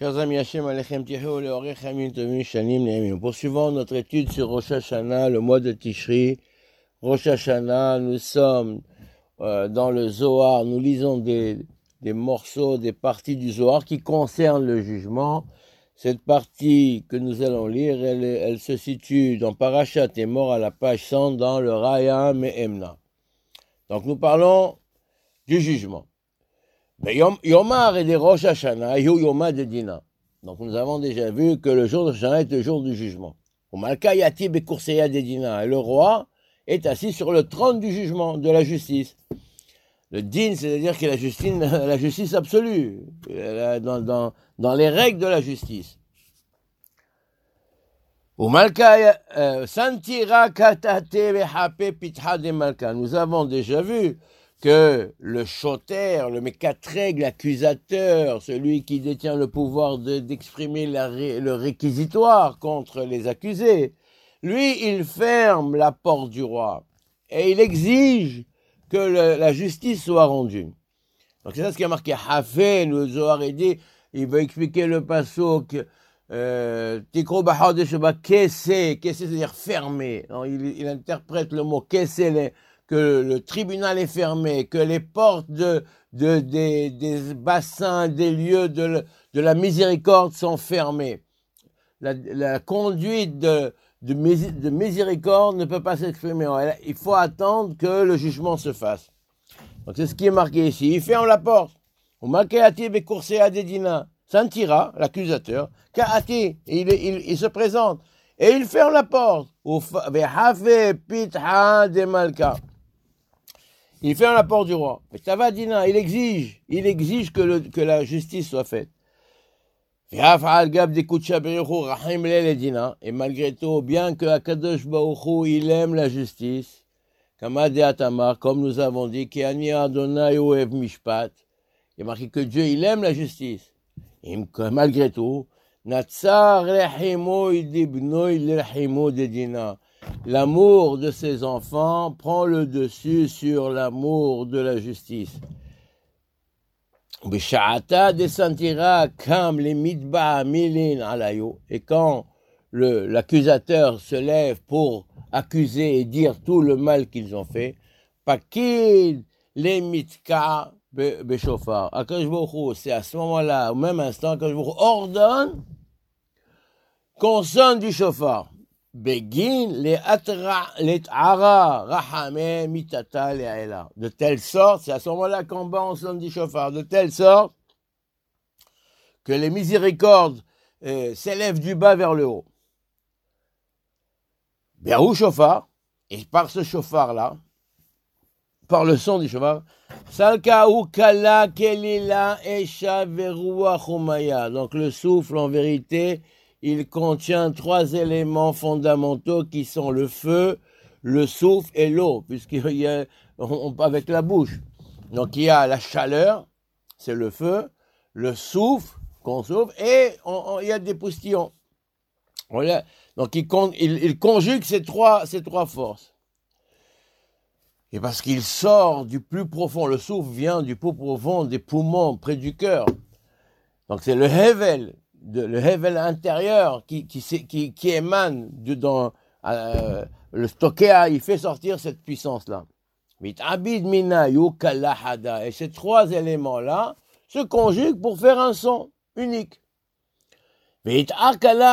Chers amis, Hashem Alechem Tirou, le Orechem Yintovim Shanim Ne'emim. Nous poursuivons notre étude sur Rosh Hashanah, le mois de Tishri. Rosh Hashanah, nous sommes dans le Zohar, nous lisons des morceaux, des parties du Zohar qui concernent le jugement. Cette partie que nous allons lire, elle se situe dans Parashat Emor à la page 100 dans le Raya Me'emna. Donc nous parlons du jugement. Yomar et des Rosh Hashanah, Yoma de Dina. Donc nous avons déjà vu que le jour de Hashanah est le jour du jugement. Malka Yati Bekurseya de Dina. Et le roi est assis sur le trône du jugement, de la justice. Le din, c'est-à-dire que la justice absolue, dans les règles de la justice. Malka Santira Katate Behape Pitha de Malka. Nous avons déjà vu que le choter, le mécatreg, l'accusateur, celui qui détient le pouvoir d'exprimer le réquisitoire contre les accusés, lui, il ferme la porte du roi et il exige que la justice soit rendue. Donc c'est ça ce qui a marqué Hafé, nous Zohar dit, il va expliquer le passouk, Tikro Bahar de Sheba, Kessé, c'est-à-dire fermé. Il interprète le mot Kessé, que le tribunal est fermé, que les portes des bassins, des lieux de la miséricorde sont fermées. La conduite de miséricorde ne peut pas s'exprimer. Il faut attendre que le jugement se fasse. Donc c'est ce qui est marqué ici. Il ferme la porte. Santira, l'accusateur, Kaati, il se présente. Et il ferme la porte. Il ferme la porte du roi. Tavadina, il exige que la justice soit faite. Et malgré tout, bien que Akadosh Baruch Hu, il aime la justice, comme nous avons dit, il est marqué que Dieu, il aime la justice. Et malgré tout, l'amour de ses enfants prend le dessus sur l'amour de la justice. Et quand l'accusateur se lève pour accuser et dire tout le mal qu'ils ont fait, c'est à ce moment-là, au même instant, que je vous ordonne qu'on sonne du shofar. De telle sorte, c'est à ce moment-là qu'on sonne du shofar, de telle sorte que les miséricordes s'élèvent du bas vers le haut. Béhou shofar, et par ce shofar-là, par le son du shofar, donc le souffle en vérité, il contient 3 éléments fondamentaux qui sont le feu, le souffle et l'eau, puisqu'il y a, avec la bouche. Donc il y a la chaleur, c'est le feu, le souffle qu'on souffle, et il y a des postillons. Voilà. Donc il conjugue ces trois forces. Et parce qu'il sort du plus profond, le souffle vient du plus profond des poumons, près du cœur. Donc c'est le hevel. Le hevel intérieur qui émane le stocker, il fait sortir cette puissance-là. Et ces 3 éléments-là se conjuguent pour faire un son unique. Et à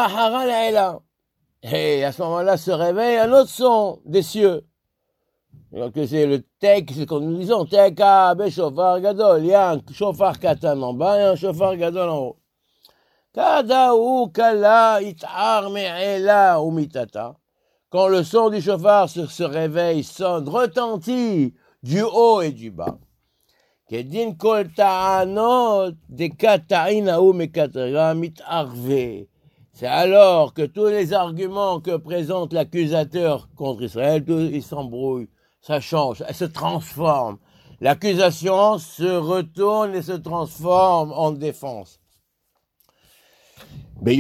ce moment-là se réveille un autre son des cieux. Donc c'est le tek, c'est comme nous disons, teka, be shofar gadol, il y a un shofar katan en bas et un shofar gadol en haut. Quand le son du chauffard se réveille, sonne, retentit du haut et du bas. C'est alors que tous les arguments que présente l'accusateur contre Israël, ils s'embrouillent, ça change, elle se transforme. L'accusation se retourne et se transforme en défense. Le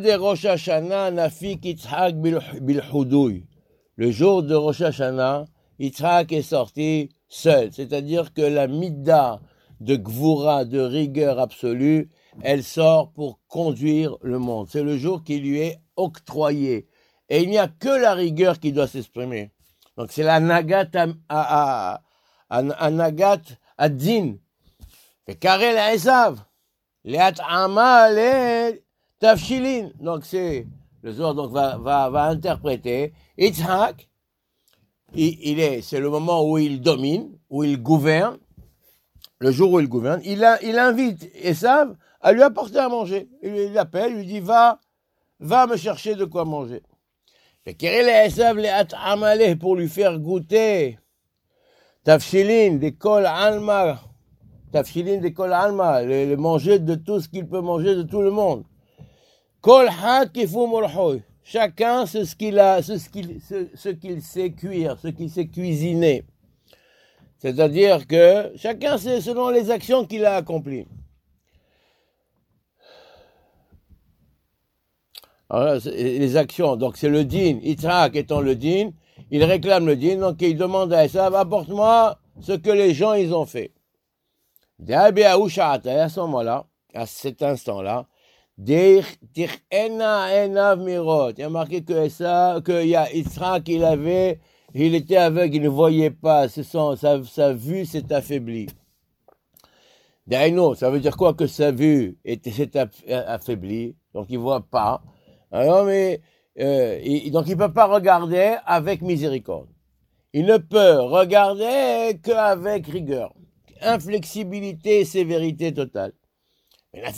jour de Rosh Hashanah, Yitzhak est sorti seul, c'est-à-dire que la midda de gvura, de rigueur absolue, elle sort pour conduire le monde. C'est le jour qui lui est octroyé. Et il n'y a que la rigueur qui doit s'exprimer. Donc c'est la Nagat Adzin. Et Karel Esav. Leat Ama le Tafshilin. Donc c'est, le Zohar donc va interpréter. Yitzhak, c'est le moment où il domine, où il gouverne. Le jour où il gouverne, il invite Esav à lui apporter à manger. Il l'appelle, il lui dit, va me chercher de quoi manger. Et Karel Esav Leat Ama le pour lui faire goûter. Tafshilin, des kol alma. Tafshilin de kol alma, le manger de tout ce qu'il peut manger de tout le monde. Kol had kifu morhoy. Chacun c'est ce qu'il sait cuire, ce qu'il sait cuisiner. C'est-à-dire que chacun c'est selon les actions qu'il a accomplies. Alors, les actions, donc c'est le din. Yitzhak étant le din, il réclame le din, donc il demande à Esav, apporte-moi ce que les gens ils ont fait. Et à ce moment-là, à cet instant-là, il y a marqué que Yitzhak, il était aveugle, il ne voyait pas, sa vue s'est affaiblie. Ça veut dire quoi que sa vue s'est affaiblie, donc il ne voit pas. Alors, donc il ne peut pas regarder avec miséricorde. Il ne peut regarder qu'avec rigueur. Inflexibilité et sévérité totale. Alors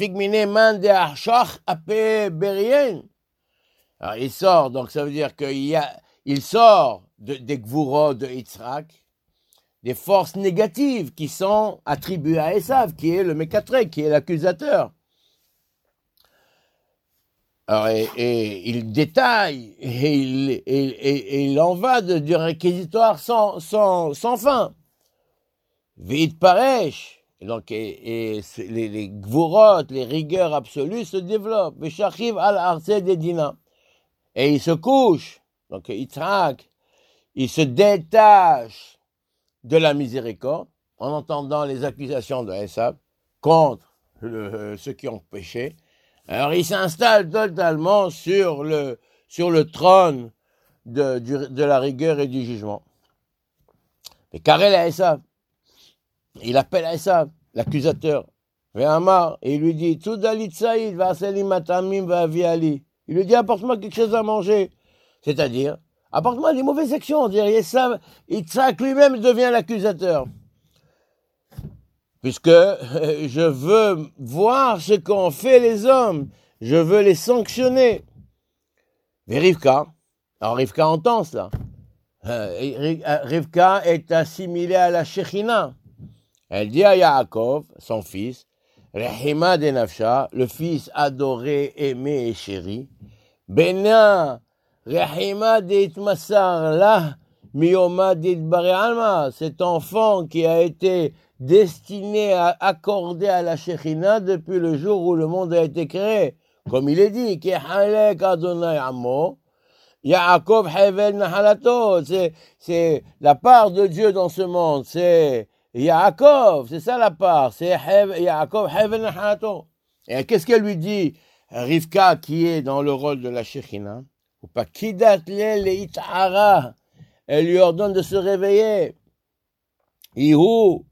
il sort, donc ça veut dire qu'il sort des gvurot de Yitzhak, des forces négatives qui sont attribuées à Esav, qui est le Mekatrek, qui est l'accusateur. Alors, et il détaille, et il en va du réquisitoire sans fin. Vite paresh. Et donc, les gvurot, les rigueurs absolues se développent. Et il se couche. Donc, Yitzhak, il se détache de la miséricorde en entendant les accusations de Esav contre ceux qui ont péché. Alors, il s'installe totalement sur le trône de la rigueur et du jugement. Et Karel à Esav. Il appelle Esav, l'accusateur, et il lui dit, il lui dit, apporte-moi quelque chose à manger. C'est-à-dire, apporte-moi des mauvaises actions. Esav, Yitzhak lui-même devient l'accusateur. Puisque je veux voir ce qu'ont fait les hommes. Je veux les sanctionner. Mais Rivka, alors Rivka entend cela. Rivka est assimilée à la Shekhinah. Elle dit à Yaakov, son fils, Rehima de Nafsha, le fils adoré, aimé et chéri, Bena, Rehima de Itmasar, la, Miyoma de Itbare Alma, cet enfant qui a été destiné à accorder à la Shekhinah depuis le jour où le monde a été créé. Comme il est dit, Ki halek Adonai Amo, Yaakov Hevel Nahalato, c'est la part de Dieu dans ce monde, c'est Yaakov, c'est ça la part, c'est Yaakov Hevel Nahalato. Et qu'est-ce qu'elle lui dit, Rivka, qui est dans le rôle de la Shekhinah, ou pas Kidat le Itara, elle lui ordonne de se réveiller. Ihu,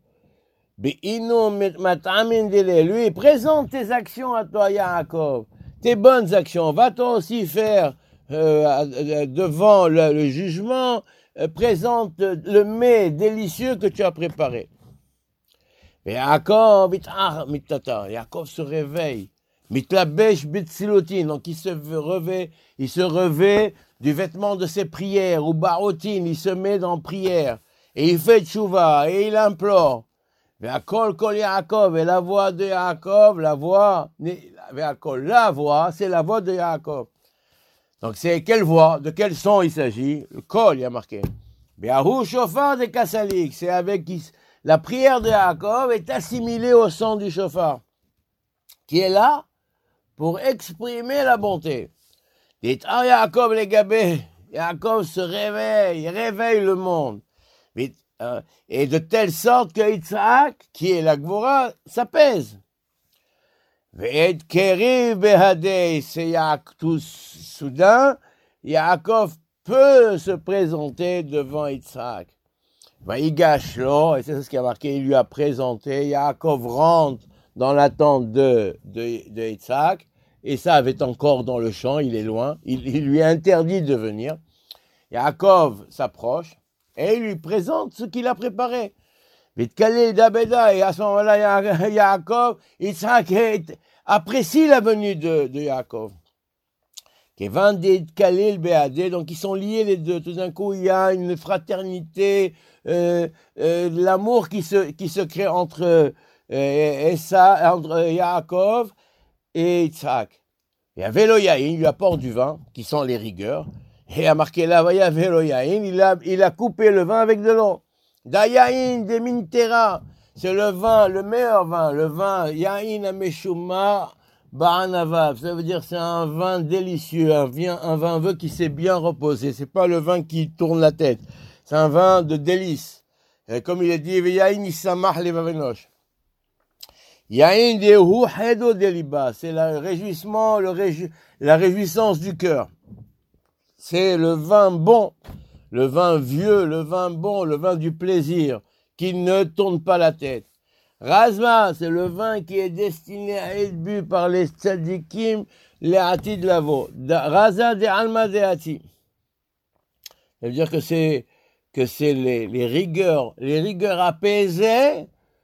lui, présente tes actions à toi, Yaakov, tes bonnes actions. Va-t-on aussi faire devant le jugement, présente le mets délicieux que tu as préparé. Et Yaakov se réveille. Donc il se revêt du vêtement de ses prières, ou barotin, il se met dans prière, et il fait tchouva, et il implore. Et la voix de Yaakov, la voix, c'est la voix de Yaakov. Donc c'est quelle voix, de quel son il s'agit? Le kol, il y a marqué. Be'ahu shofar de Kassalik, c'est avec la prière de Yaakov est assimilée au son du shofar, qui est là pour exprimer la bonté. Dit Yaakov les gabés, Yaakov se réveille le monde. Et de telle sorte que Yitzhak, qui est la Gvora, s'apaise. Ve'et keriv behadei, c'est tout soudain, Yaakov peut se présenter devant Yitzhak. Vaïgash lo, et c'est ce qui a marqué, il lui a présenté, Yaakov rentre dans la tente de Yitzhak, Esav est encore dans le champ, il est loin, il lui interdit de venir. Yaakov s'approche et il lui présente ce qu'il a préparé. Vitkalil d'Abeda, et à ce moment-là, Yaakov, Yitzhak apprécie la venue de Yaakov. Donc ils sont liés les deux. Tout d'un coup, il y a une fraternité, l'amour qui se crée entre Yaakov et Yitzhak. Et à Véloyaïn, il lui apporte du vin, qui sont les rigueurs. Et a marqué là, voyez, à Véloyaïn, il a coupé le vin avec de l'eau. Dayaïn de Mintera, c'est le vin, le meilleur vin, le vin Yaïn Ameshuma Ba'anavav. Ça veut dire c'est un vin délicieux, un vin qui s'est bien reposé. C'est pas le vin qui tourne la tête. C'est un vin de délice. Et comme il est dit, Yaïn Isamach Levavenosh. Yaïn Dehu Hedo Deliba, c'est le réjouissement, la réjouissance du cœur. C'est le vin bon, le vin vieux, le vin bon, le vin du plaisir, qui ne tourne pas la tête. Razma, c'est le vin qui est destiné à être bu par les tzadikim, les hati de lavo. Raza de alma de hati. Ça veut dire que c'est les rigueurs apaisées,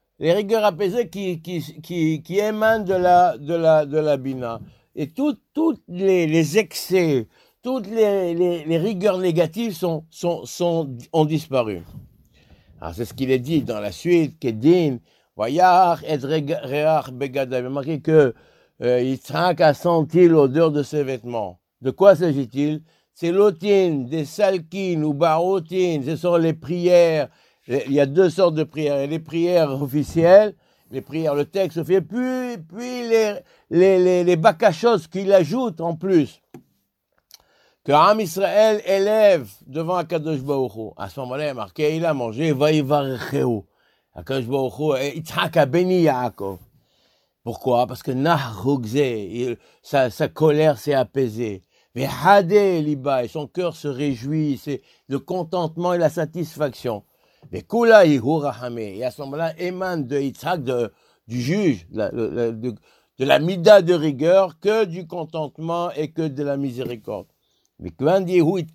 qui émanent de la bina. Et toutes les excès, toutes les rigueurs négatives ont disparu. Alors c'est ce qu'il est dit dans la suite, Kedin, Voyach et Reach Begada. Il a marqué que Yitzhak a senti l'odeur de ses vêtements. De quoi s'agit-il? C'est l'otine, des salkines ou barotines, ce sont les prières. Il y a deux sortes de prières. Il y a les prières officielles, les prières, le texte officiel, puis les bakashos qu'il ajoute en plus. Que Am Israël élève devant Akadosh Baruch Hu. À ce moment-là, il est marqué, il a mangé, Vaïvarecheu. Akadosh Baruch Hu, Yitzhak a béni Yaakov. Pourquoi? Parce que Nahugze, sa colère s'est apaisée. Vehade Liba, et son cœur se réjouit, c'est le contentement et la satisfaction. Vekula Ihu Rahame, et à ce moment-là, émane de Yitzhak, du juge, de la mida de rigueur, que du contentement et que de la miséricorde. Et comme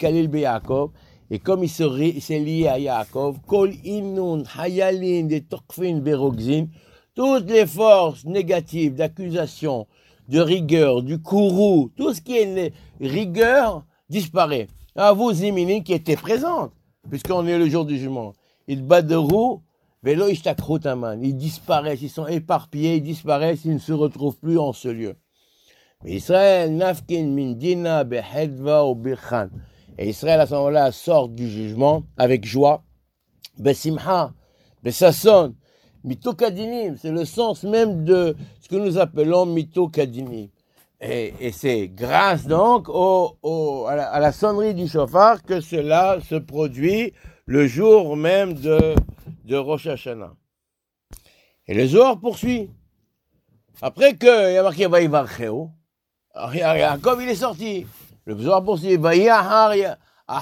il s'est lié à Yaakov, Kol Inun, Hayalin, de Tokfin, Berogzin, toutes les forces négatives d'accusation, de rigueur, du courroux, tout ce qui est rigueur disparaît. À vous, Zimini, qui étaient présentes, puisqu'on est le jour du jugement. Ils baderou, velo ishtakrutaman. Ils disparaissent, ils sont éparpillés, ils disparaissent, ils ne se retrouvent plus en ce lieu. Mais Israël, nafkin min dina behedva ou birchan. Et Israël, à ce moment-là, sort du jugement avec joie. Besimha, besasson, mitokadinim. C'est le sens même de ce que nous appelons mitokadinim. Et c'est grâce donc à la sonnerie du shofar que cela se produit le jour même de Rosh Hashanah. Et le Zohar poursuit. Après qu'il y a marqué Vaïvarcheo, Yaakov il est sorti. Le Zohar poursuit. Voilà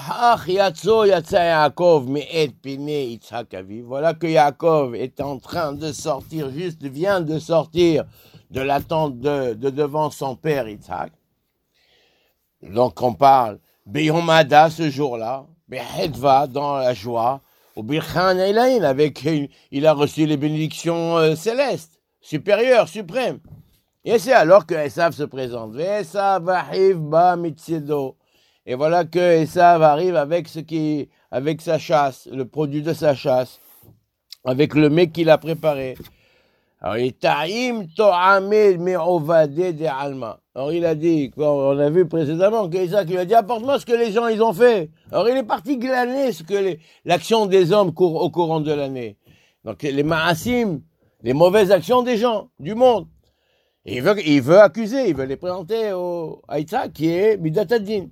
que Yaakov est en train de sortir, vient de sortir de la tente de devant son père Yitzhak. Donc on parle Beyomada ce jour-là, Behedva dans la joie, au Birchan Eilaïn, il a reçu les bénédictions célestes, supérieures, suprêmes. Et c'est alors que Esav se présente. Esav arrive ba mitzedo. Et voilà que Esav arrive avec sa chasse, le produit de sa chasse, avec le mets qu'il a préparé. Alors, il a dit, on a vu précédemment, qu'Isaac lui a dit, apporte-moi ce que les gens ils ont fait. Alors, il est parti glaner l'action des hommes au courant de l'année. Donc, les ma'asim, les mauvaises actions des gens, du monde. Et il veut accuser, il veut les présenter à Isaac, qui est Midat Hadin.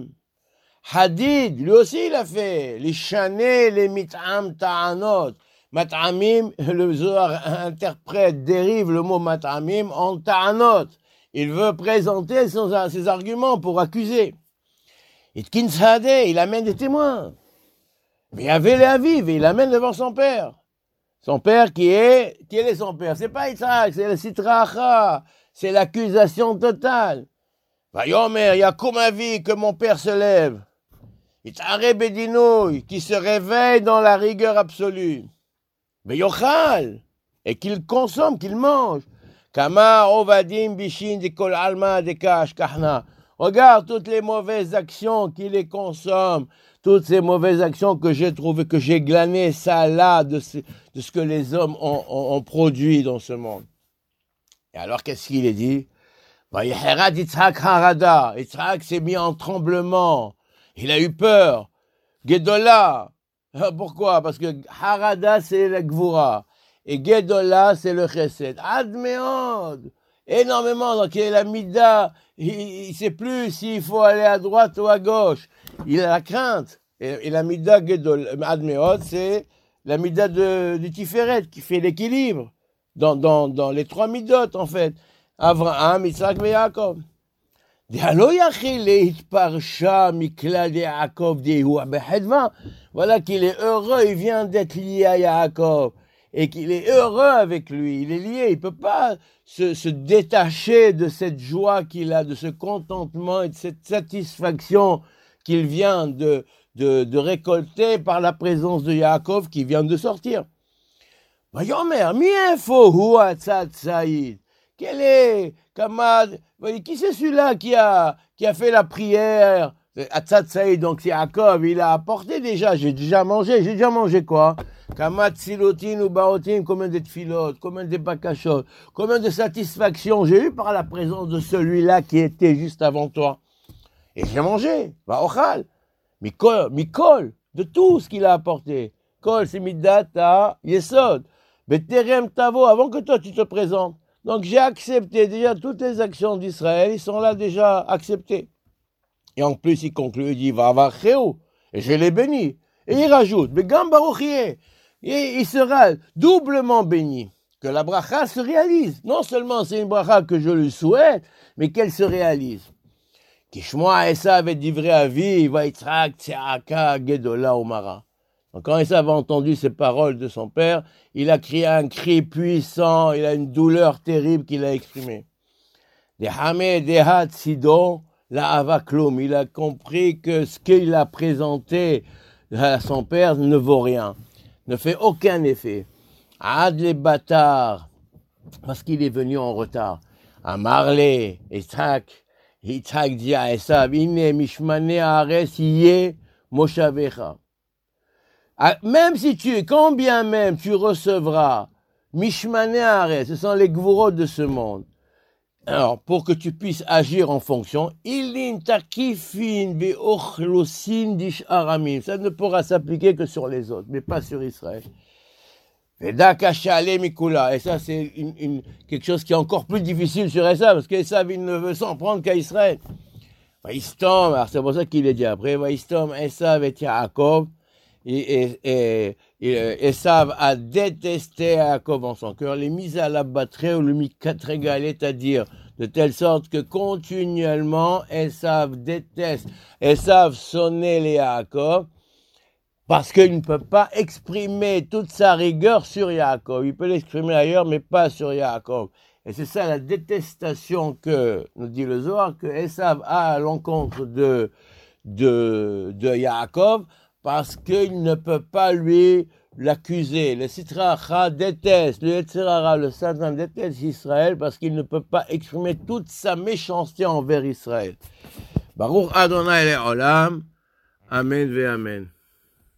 Hadid, lui aussi il a fait, les chanés, les mit'am ta'anot. Mat'amim, le Zohar interprète, dérive le mot mat'amim en ta'anot. Il veut présenter ses arguments pour accuser. Itkin Sadeh, il amène des témoins. Mais avait les aviv, il amène devant son père. Son père quel est son père? C'est pas Yitzhak, c'est le Sitracha. C'est l'accusation totale. Vayomer, il y a comme avis que mon père se lève. Yitzhare Bedinouy, qui se réveille dans la rigueur absolue. Veyochal, et qu'il consomme, qu'il mange. Kama ovadim bishin de kol alma de kash kahna. Regarde toutes les mauvaises actions qui les consomment, toutes ces mauvaises actions que j'ai trouvées, que j'ai glanées ça là de ce que les hommes ont produit dans ce monde. Et alors qu'est-ce qu'il est dit? Yitzhak harada. Yitzhak s'est mis en tremblement. Il a eu peur. Gedola. Pourquoi? Parce que harada c'est la gvura. Et Gedola, c'est le chesed. Admeod, énormément. Donc, il a la mida, il ne sait plus s'il faut aller à droite ou à gauche. Il a la crainte. Et la mida Gedola, Admeod, c'est la mida du Tiferet qui fait l'équilibre dans les trois midot, en fait. Avraham, Yitzhak et Yaakov. Voilà qu'il est heureux, il vient d'être lié à Yaakov. Et qu'il est heureux avec lui, il est lié, il ne peut pas se détacher de cette joie qu'il a, de ce contentement et de cette satisfaction qu'il vient de récolter par la présence de Yaakov qui vient de sortir. Vayomer, mi'info huwa tzad Saïd. Quel est, Kamad, qui c'est celui-là qui a fait la prière? Atzad Saïd, donc c'est Yaakov, il a apporté déjà, j'ai déjà mangé quoi? Kamat silotin ou baotin, combien de tfilotes, combien de bakashot, combien de satisfaction j'ai eu par la présence de celui-là qui était juste avant toi. Et j'ai mangé, va ochal, mikol, de tout ce qu'il a apporté. Kol, c'est midata, yesod, beterem tavo, avant que toi tu te présentes. Donc j'ai accepté déjà toutes les actions d'Israël, ils sont là déjà acceptés. Et en plus il conclut, il dit, va avoir chéou, et je l'ai béni. Et il rajoute, mais gam baruchier. Et il sera doublement béni, que la bracha se réalise. Non seulement c'est une bracha que je lui souhaite, mais qu'elle se réalise. Kishmoa Esav et divrei avi, va Yitzhak tseaka gedola umara. Donc quand Esav a entendu ces paroles de son père, il a crié un cri puissant, il a une douleur terrible qu'il a exprimée. Dehame dehat sidon la avaklum. Il a compris que ce qu'il a présenté à son père ne vaut rien. Ne fait aucun effet. Ad les bâtards, parce qu'il est venu en retard. Amarle, Yitzhak dit à Esav, Ine mishmane ares yé moshavecha. Même si quand bien même tu recevras mishmane ares, ce sont les gvurot de ce monde. Alors, pour que tu puisses agir en fonction, ilin takifin be'ochlosin dish aramim. Ça ne pourra s'appliquer que sur les autres, mais pas sur Israël. Veda kashale mikula. Et ça, c'est quelque chose qui est encore plus difficile sur Esav, parce qu'Esav, il ne veut s'en prendre qu'à Israël. Vaïstom, alors c'est pour ça qu'il est dit après, Vaïstom, Esav et Yaakov, et Esav a détesté Yaakov en son cœur, les mis à la batterie ou le mis quatre égalés, c'est-à-dire de telle sorte que continuellement Esav déteste, Esav sonnait les Yaakov, parce qu'il ne peut pas exprimer toute sa rigueur sur Yaakov. Il peut l'exprimer ailleurs, mais pas sur Yaakov. Et c'est ça la détestation que, nous dit le Zohar, que Esav a à l'encontre de Yaakov, parce qu'il ne peut pas lui l'accuser. Le Sitracha déteste, le Yetzirara, le Satan déteste Israël, parce qu'il ne peut pas exprimer toute sa méchanceté envers Israël. Baruch Adonai Le'olam. Amen ve Amen.